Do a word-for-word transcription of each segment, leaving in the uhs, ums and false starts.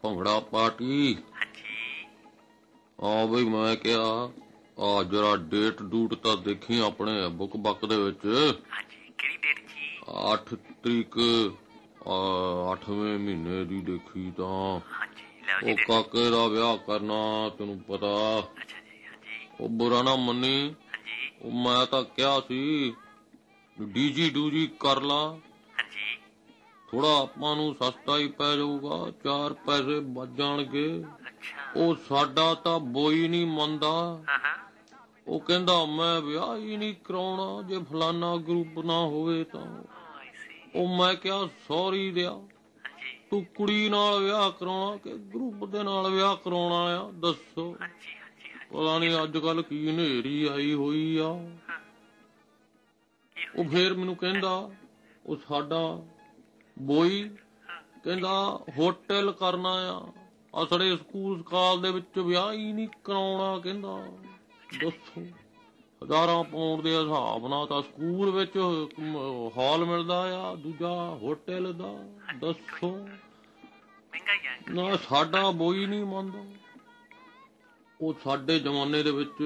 Bhangra party. ਹਾਂ ਬਈ ਮੈਂ ਕਿਹਾ ਆ ਜਰਾ ਡੇਟ ਡੂਟ ਤਾਂ ਦੇਖੀ ਆਪਣੇ ਬੁੱਕ ਬੱਕ ਦੇ ਵਿੱਚ। ਅੱਠ ਤਰੀਕ ਅੱਠਵੇਂ ਮਹੀਨੇ ਦੀ ਦੇਖੀ ਤਾਂ ਉਹ ਕਾਕੇ ਦਾ ਵਿਆਹ ਕਰਨਾ ਤੈਨੂੰ ਪਤਾ। ਉਹ ਬੁਰਾ ਨਾ ਮੰਨੀ, ਉਹ ਮੈਂ ਤਾਂ ਕਿਹਾ ਸੀ ਡੀਜੀ ਡੂਜੀ ਕਰ ਲਾ, ਥੋੜਾ ਆਪਾਂ ਨੂੰ ਸਸਤਾ ਹੀ ਪੈ ਜਾਊਗਾ, ਚਾਰ ਪੈਸੇ ਬਚ ਜਾਣਗੇ। ਉਹ ਸਾਡਾ ਤਾਂ ਬੋਈ ਨਹੀਂ ਮੰਨਦਾ, ਉਹ ਕਹਿੰਦਾ ਮੈਂ ਵਿਆਹ ਹੀ ਨਹੀਂ ਕਰਾਉਣਾ ਜੇ ਫਲਾਨਾ ਗਰੁੱਪ ਨਾ ਹੋਵੇ ਤਾਂ। ਉਹ ਮੈਂ ਕਿਹਾ ਸੌਰੀ ਦਿਆ, ਤੂੰ ਕੁੜੀ ਨਾਲ ਵਿਆਹ ਕਰਾਉਣਾ ਕਿ ਗਰੁੱਪ ਦੇ ਨਾਲ ਵਿਆਹ ਕਰਾਉਣਾ ਆ, ਦੱਸੋ। ਪਤਾ ਨੀ ਅੱਜ ਕੱਲ ਕੀ ਹਨੇਰੀ ਆਈ ਹੋਈ ਆ। ਉਹ ਫੇਰ ਮੈਨੂੰ ਕਹਿੰਦਾ ਉਹ ਸਾਡਾ ਬੋਈ ਕਹਿੰਦਾ ਹੋਟਲ ਕਰਨਾ ਆ, ਅਸੜੇ ਸਕੂਲ ਸਕਾਲ ਦੇ ਵਿੱਚ ਵਿਆਹ ਹੀ ਨਹੀਂ ਕਰਾਉਣਾ ਕਹਿੰਦਾ। ਦੱਸੋ ਹਜ਼ਾਰਾਂ ਪਾਉਂਡ ਦੇ ਹਿਸਾਬ ਨਾਲ ਤਾਂ ਸਕੂਲ ਵਿੱਚ ਹਾਲ ਮਿਲਦਾ ਆ, ਦੂਜਾ ਹੋਟਲ ਦਾ। ਦੱਸੋ ਨਾ ਸਾਡਾ ਬੋਈ ਨਹੀਂ ਮੰਨਦਾ। ਉਹ ਸਾਡੇ ਜ਼ਮਾਨੇ ਦੇ ਵਿੱਚ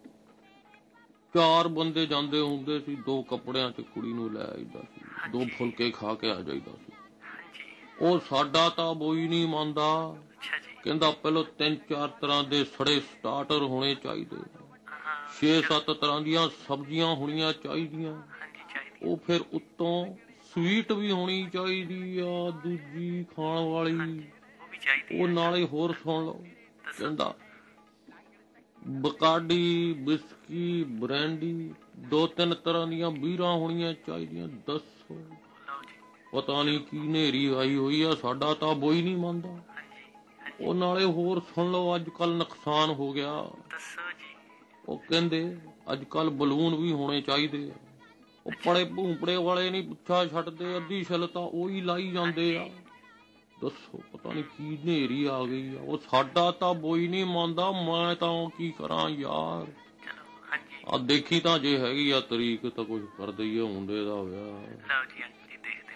ਚਾਰ ਬੰਦੇ ਜਾਂਦੇ ਹੁੰਦੇ ਸੀ, ਦੋ ਕੱਪੜਿਆਂ ਚ ਕੁੜੀ ਨੂੰ ਲੈ ਆਈਦਾ ਸੀ, ਦੋ ਫੁਲਕੇ ਖਾ ਕੇ ਆ ਜਾਈਦਾ ਸੀ। ਉਹ ਸਾਡਾ ਤਾਂ ਬੋਈ ਨਹੀਂ ਮੰਨਦਾ, ਕਹਿੰਦਾ ਪਹਿਲਾਂ ਤਿੰਨ ਚਾਰ ਤਰ੍ਹਾਂ ਦੇ ਸੜੇ ਸਟਾਰਟਰ ਹੋਣੇ ਚਾਹੀਦੇ, ਛੇ ਸੱਤ ਤਰ੍ਹਾਂ ਦੀਆਂ ਸਬਜ਼ੀਆਂ ਹੋਣੀਆਂ ਚਾਹੀਦੀਆਂ, ਉਹ ਫਿਰ ਉੱਤੋਂ ਸਵੀਟ ਵੀ ਹੋਣੀ ਚਾਹੀਦੀ ਆ ਦੂਜੀ ਖਾਣ ਵਾਲੀ। ਉਹ ਨਾਲੇ ਹੋਰ ਸੁਣ ਲਓ, ਕਹਿੰਦਾ ਬਕਾਡੀ, ਵਿਸਕੀ, ਬਰੈਂਡੀ, ਦੋ ਤਿੰਨ ਤਰ੍ਹਾਂ ਦੀਆਂ ਬੀਰਾਂ ਹੋਣੀਆਂ ਚਾਹੀਦੀਆਂ। ਦੱਸੋ ਪਤਾ ਨੀ ਕੀ ਹਨੇਰੀ ਆਈ ਹੋਈ ਆ, ਸਾਡਾ ਤਾਂ ਬੋਈ ਨਹੀਂ ਮੰਨਦਾ। ਉਹ ਨਾਲੇ ਹੋਰ ਸੁਣ ਲਓ, ਅੱਜ ਕੱਲ ਨੁਕਸਾਨ ਹੋ ਗਿਆ। ਉਹ ਕਹਿੰਦੇ ਅੱਜ ਕੱਲ ਬਲੂਨ ਵੀ ਹੋਣੇ ਚਾਹੀਦੇ ਆ। ਉਹ ਪੜੇ ਭੂੰਪੜੇ ਵਾਲੇ ਨੀ ਪੁੱਛਾ ਛੱਡਦੇ, ਅੱਧੀ ਛਿਲ ਤਾਂ ਉਹੀ ਲਾਈ ਜਾਂਦੇ ਆ। ਦੱਸੋ ਪਤਾ ਨੀ ਕੀ ਹਨੇਰੀ ਆ ਗਈ ਆ। ਉਹ ਸਾਡਾ ਤਾਂ ਬੋਈ ਨਹੀਂ ਮੰਨਦਾ, ਮੈਂ ਤਾਂ ਕੀ ਕਰਾਂ ਯਾਰ। ਆ ਦੇਖੀ ਤਾਂ ਜੇ ਹੈਗੀ ਆ ਤਰੀਕ ਤਾਂ ਕੁਛ ਕਰ ਦਈਏ ਮੁੰਡੇ ਦਾ ਵਿਆਹ।